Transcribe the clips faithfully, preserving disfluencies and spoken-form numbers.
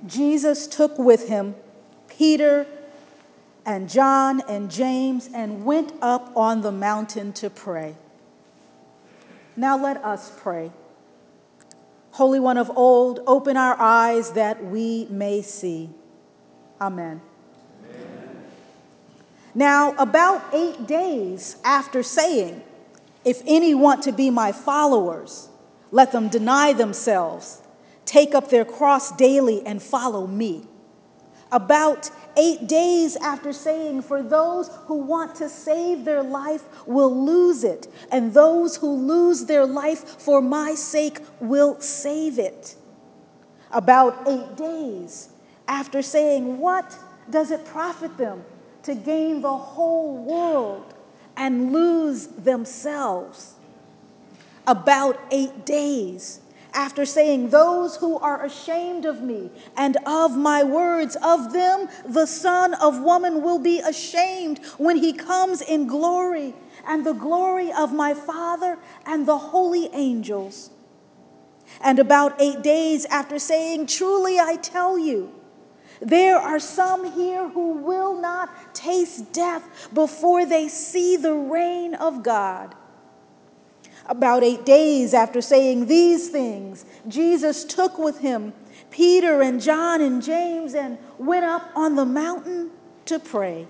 Jesus took with him Peter and John and James and went up on the mountain to pray. Now let us pray. Holy One of old, open our eyes that we may see. Amen. Amen. Now, about eight days after saying, "If any want to be my followers, let them deny themselves, take up their cross daily and follow me." About eight days after saying, "For those who want to save their life will lose it, and those who lose their life for my sake will save it." About eight days after saying, "What does it profit them to gain the whole world and lose themselves?" About eight days after saying, "Those who are ashamed of me and of my words, of them the Son of Woman will be ashamed when he comes in glory and the glory of my Father and the holy angels." And about eight days after saying, "Truly I tell you, there are some here who will not taste death before they see the reign of God." About eight days after saying these things, Jesus took with him Peter and John and James and went up on the mountain to pray.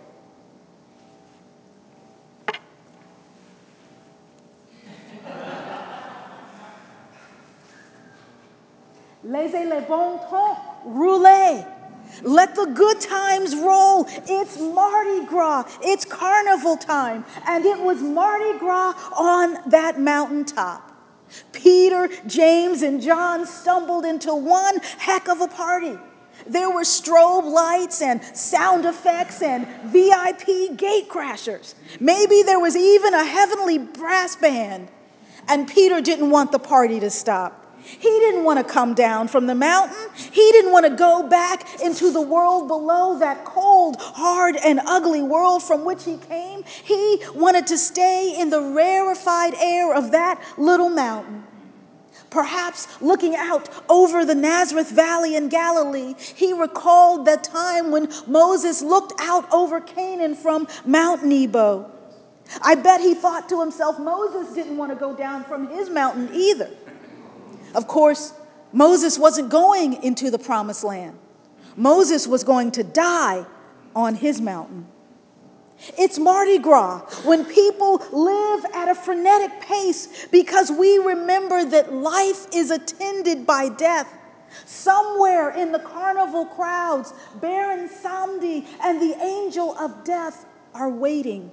Laissez les bons temps rouler. Let the good times roll. It's Mardi Gras. It's carnival time. And it was Mardi Gras on that mountaintop. Peter, James, and John stumbled into one heck of a party. There were strobe lights and sound effects and V I P gate crashers. Maybe there was even a heavenly brass band. And Peter didn't want the party to stop. He didn't want to come down from the mountain. He didn't want to go back into the world below, that cold, hard, and ugly world from which he came. He wanted to stay in the rarefied air of that little mountain. Perhaps looking out over the Nazareth Valley in Galilee, he recalled that time when Moses looked out over Canaan from Mount Nebo. I bet he thought to himself, Moses didn't want to go down from his mountain either. Of course, Moses wasn't going into the promised land. Moses was going to die on his mountain. It's Mardi Gras when people live at a frenetic pace because we remember that life is attended by death. Somewhere in the carnival crowds, Baron Samedi and the angel of death are waiting.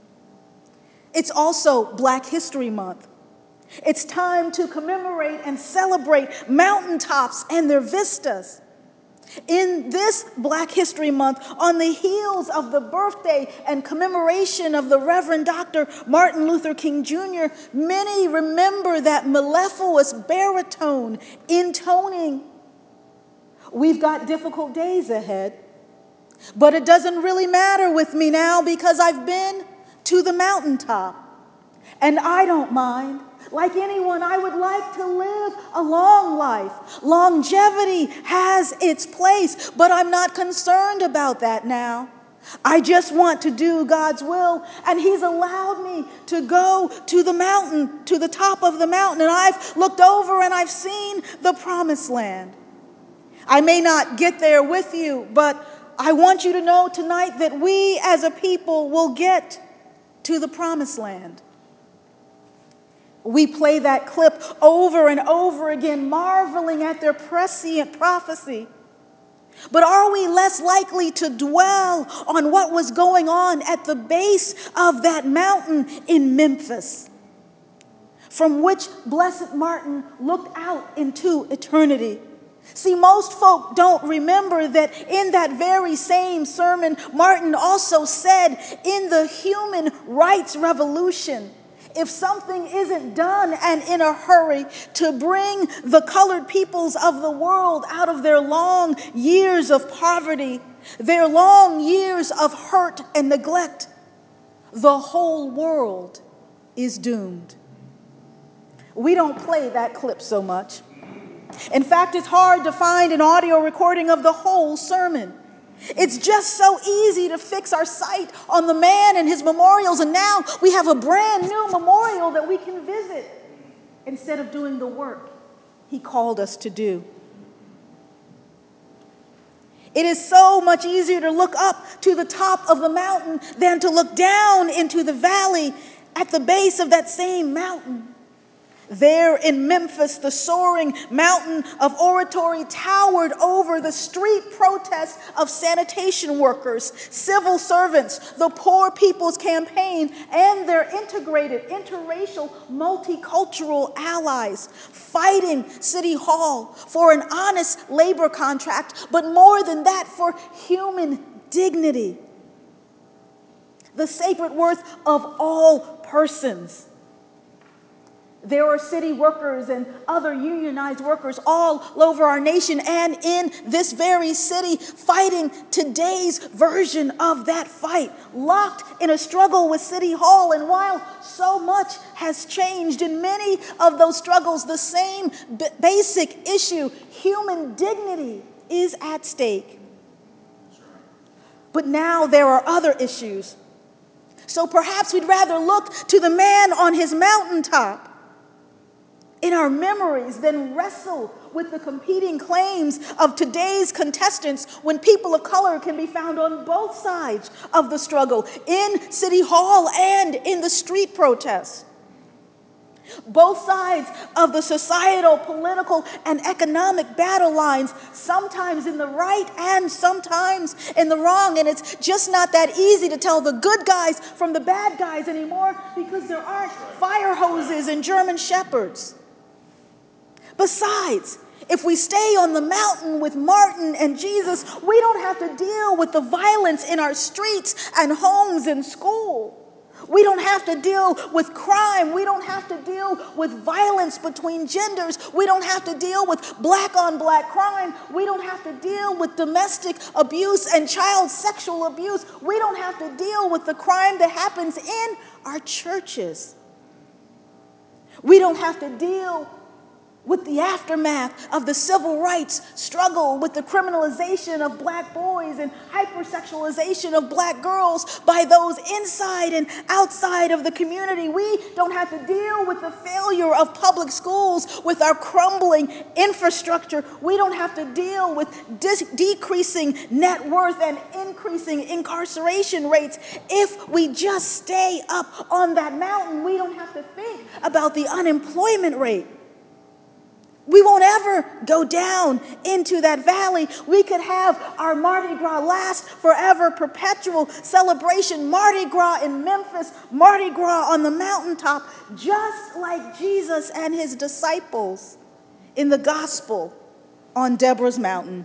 It's also Black History Month. It's time to commemorate and celebrate mountaintops and their vistas. In this Black History Month, on the heels of the birthday and commemoration of the Reverend Doctor Martin Luther King Junior, many remember that mellifluous baritone intoning, "We've got difficult days ahead, but it doesn't really matter with me now because I've been to the mountaintop, and I don't mind. Like anyone, I would like to live a long life. Longevity has its place, but I'm not concerned about that now. I just want to do God's will, and He's allowed me to go to the mountain, to the top of the mountain, and I've looked over and I've seen the promised land. I may not get there with you, but I want you to know tonight that we as a people will get to the promised land." We play that clip over and over again, marveling at their prescient prophecy. But are we less likely to dwell on what was going on at the base of that mountain in Memphis, from which Blessed Martin looked out into eternity? See, most folk don't remember that in that very same sermon, Martin also said, in the human rights revolution, if something isn't done and in a hurry to bring the colored peoples of the world out of their long years of poverty, their long years of hurt and neglect, the whole world is doomed. We don't play that clip so much. In fact, it's hard to find an audio recording of the whole sermon. It's just so easy to fix our sight on the man and his memorials, and now we have a brand new memorial that we can visit instead of doing the work he called us to do. It is so much easier to look up to the top of the mountain than to look down into the valley at the base of that same mountain. There in Memphis, the soaring mountain of oratory towered over the street protests of sanitation workers, civil servants, the Poor People's Campaign, and their integrated, interracial, multicultural allies, fighting City Hall for an honest labor contract, but more than that, for human dignity, the sacred worth of all persons. There are city workers and other unionized workers all over our nation and in this very city fighting today's version of that fight, locked in a struggle with City Hall. And while so much has changed in many of those struggles, the same b- basic issue, human dignity, is at stake. But now there are other issues. So perhaps we'd rather look to the man on his mountaintop in our memories than wrestle with the competing claims of today's contestants when people of color can be found on both sides of the struggle, in City Hall and in the street protests. Both sides of the societal, political, and economic battle lines, sometimes in the right and sometimes in the wrong. And it's just not that easy to tell the good guys from the bad guys anymore because there aren't fire hoses and German shepherds. Besides, if we stay on the mountain with Martin and Jesus, we don't have to deal with the violence in our streets and homes and school. We don't have to deal with crime. We don't have to deal with violence between genders. We don't have to deal with black on black crime. We don't have to deal with domestic abuse and child sexual abuse. We don't have to deal with the crime that happens in our churches. We don't have to deal with the aftermath of the civil rights struggle, with the criminalization of black boys and hypersexualization of black girls by those inside and outside of the community. We don't have to deal with the failure of public schools, with our crumbling infrastructure. We don't have to deal with dis- decreasing net worth and increasing incarceration rates. If we just stay up on that mountain, we don't have to think about the unemployment rate. We won't ever go down into that valley. We could have our Mardi Gras last forever, perpetual celebration, Mardi Gras in Memphis, Mardi Gras on the mountaintop, just like Jesus and his disciples in the gospel on Deborah's mountain.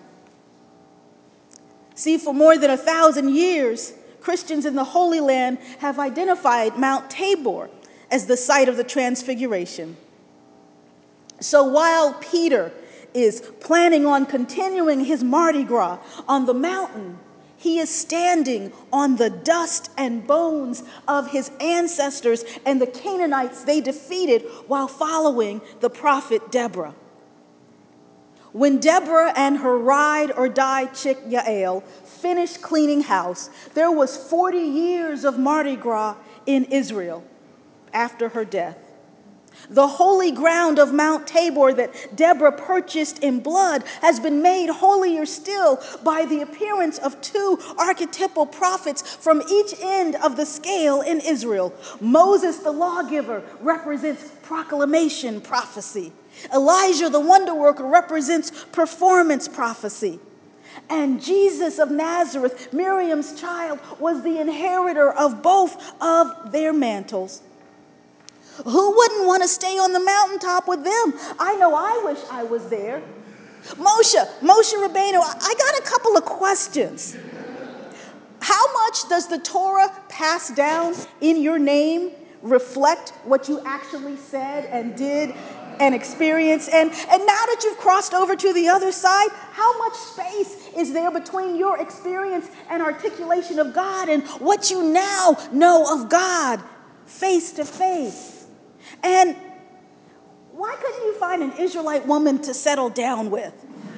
See, for more than a thousand years, Christians in the Holy Land have identified Mount Tabor as the site of the Transfiguration. So while Peter is planning on continuing his Mardi Gras on the mountain, he is standing on the dust and bones of his ancestors and the Canaanites they defeated while following the prophet Deborah. When Deborah and her ride or die chick Yael finished cleaning house, there was forty years of Mardi Gras in Israel after her death. The holy ground of Mount Tabor that Deborah purchased in blood has been made holier still by the appearance of two archetypal prophets from each end of the scale in Israel. Moses, the lawgiver, represents proclamation prophecy. Elijah, the wonder worker, represents performance prophecy. And Jesus of Nazareth, Miriam's child, was the inheritor of both of their mantles. Who wouldn't want to stay on the mountaintop with them? I know I wish I was there. Moshe, Moshe Rabbeinu, I got a couple of questions. How much does the Torah pass down in your name reflect what you actually said and did and experienced? And, and now that you've crossed over to the other side, how much space is there between your experience and articulation of God and what you now know of God face to face? And why couldn't you find an Israelite woman to settle down with?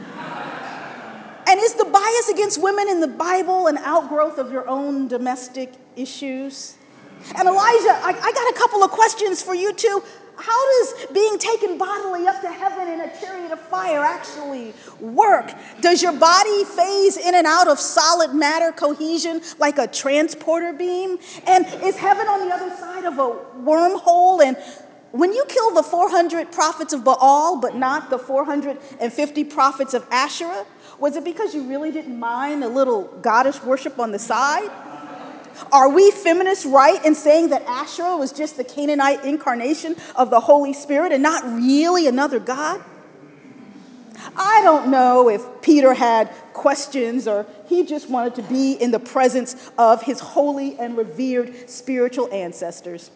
And is the bias against women in the Bible an outgrowth of your own domestic issues? And Elijah, I, I got a couple of questions for you too. How does being taken bodily up to heaven in a chariot of fire actually work? Does your body phase in and out of solid matter cohesion like a transporter beam? And is heaven on the other side of a wormhole? And when you kill the four hundred prophets of Baal, but not the four hundred fifty prophets of Asherah, was it because you really didn't mind a little goddess worship on the side? Are we feminists right in saying that Asherah was just the Canaanite incarnation of the Holy Spirit and not really another god? I don't know if Peter had questions or he just wanted to be in the presence of his holy and revered spiritual ancestors.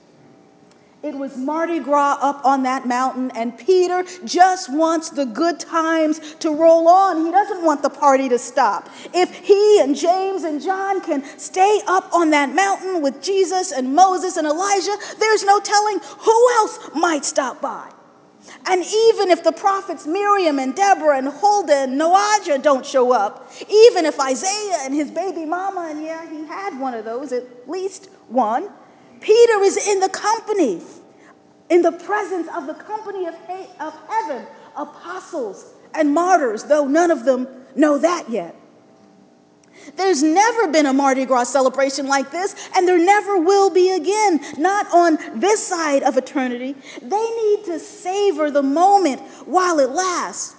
It was Mardi Gras up on that mountain, and Peter just wants the good times to roll on. He doesn't want the party to stop. If he and James and John can stay up on that mountain with Jesus and Moses and Elijah, there's no telling who else might stop by. And even if the prophets Miriam and Deborah and Huldah and Noajah don't show up, even if Isaiah and his baby mama, and yeah, he had one of those, at least one, Peter is in the company, in the presence of the company of, he- of heaven, apostles and martyrs, though none of them know that yet. There's never been a Mardi Gras celebration like this, and there never will be again, not on this side of eternity. They need to savor the moment while it lasts.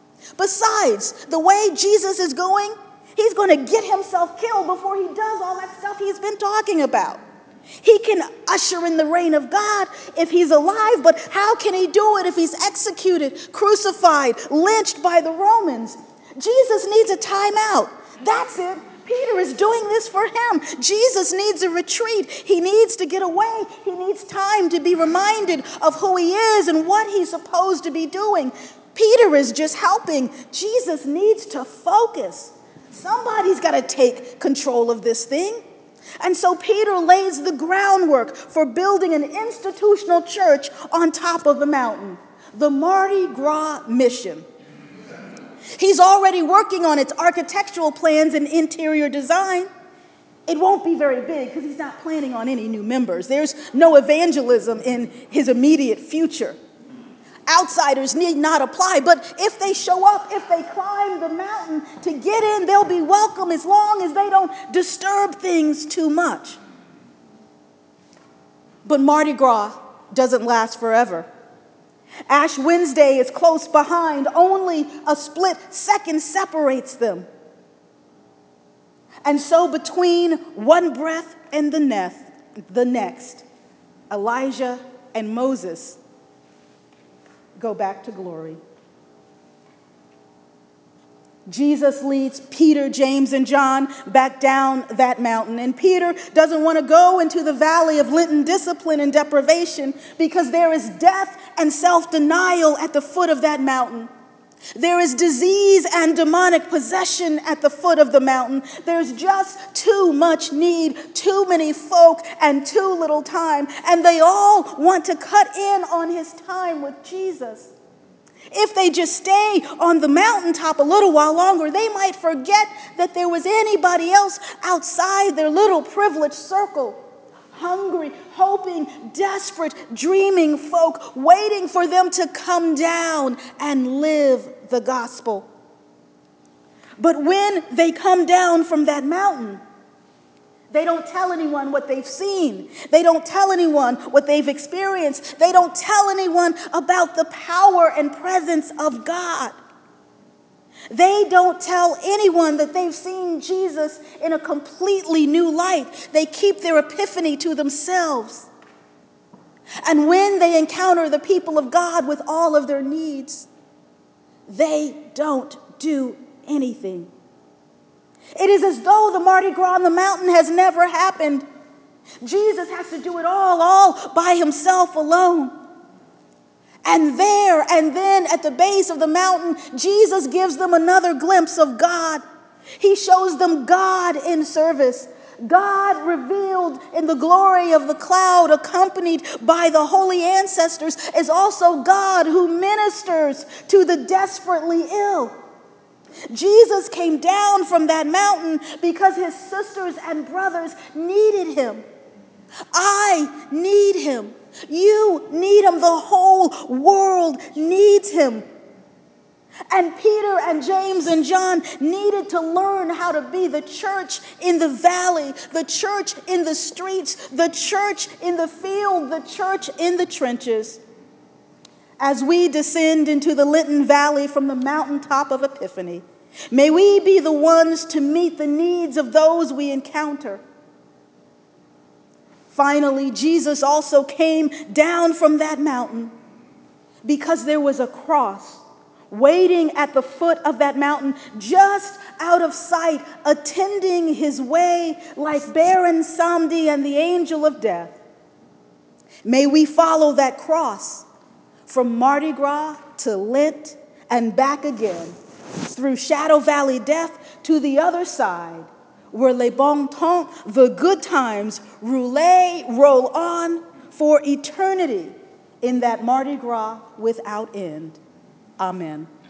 Besides, the way Jesus is going, he's going to get himself killed before he does all that stuff he's been talking about. He can usher in the reign of God if he's alive, but how can he do it if he's executed, crucified, lynched by the Romans? Jesus needs a timeout. That's it. Peter is doing this for him. Jesus needs a retreat. He needs to get away. He needs time to be reminded of who he is and what he's supposed to be doing. Peter is just helping. Jesus needs to focus. Somebody's got to take control of this thing. And so Peter lays the groundwork for building an institutional church on top of the mountain, the Mardi Gras mission. He's already working on its architectural plans and interior design. It won't be very big because he's not planning on any new members. There's no evangelism in his immediate future. Outsiders need not apply, but if they show up, if they climb the mountain to get in, they'll be welcome as long as they don't disturb things too much. But Mardi Gras doesn't last forever. Ash Wednesday is close behind. Only a split second separates them. And so between one breath and the next, the next, Elijah and Moses go back to glory. Jesus leads Peter, James, and John back down that mountain. And Peter doesn't want to go into the valley of Lenten discipline and deprivation because there is death and self-denial at the foot of that mountain. There is disease and demonic possession at the foot of the mountain. There's just too much need, too many folk, and too little time. And they all want to cut in on his time with Jesus. If they just stay on the mountaintop a little while longer, they might forget that there was anybody else outside their little privileged circle. Hungry, hoping, desperate, dreaming folk, waiting for them to come down and live the gospel. But when they come down from that mountain, they don't tell anyone what they've seen. They don't tell anyone what they've experienced. They don't tell anyone about the power and presence of God. They don't tell anyone that they've seen Jesus in a completely new light. They keep their epiphany to themselves. And when they encounter the people of God with all of their needs, they don't do anything. It is as though the Mardi Gras on the mountain has never happened. Jesus has to do it all, all by himself alone. And there and then at the base of the mountain, Jesus gives them another glimpse of God. He shows them God in service, God revealed in the glory of the cloud, accompanied by the holy ancestors, is also God who ministers to the desperately ill. Jesus came down from that mountain because his sisters and brothers needed him. I need him. You need him. The whole world needs him. And Peter and James and John needed to learn how to be the church in the valley, the church in the streets, the church in the field, the church in the trenches. As we descend into the Linton Valley from the mountaintop of Epiphany, may we be the ones to meet the needs of those we encounter. Finally, Jesus also came down from that mountain because there was a cross waiting at the foot of that mountain, just out of sight, attending his way like Baron Samedi and the angel of death. May we follow that cross from Mardi Gras to Lent and back again, through Shadow Valley death to the other side, where les bon temps, the good times, roule, roll on for eternity in that Mardi Gras without end. Amen.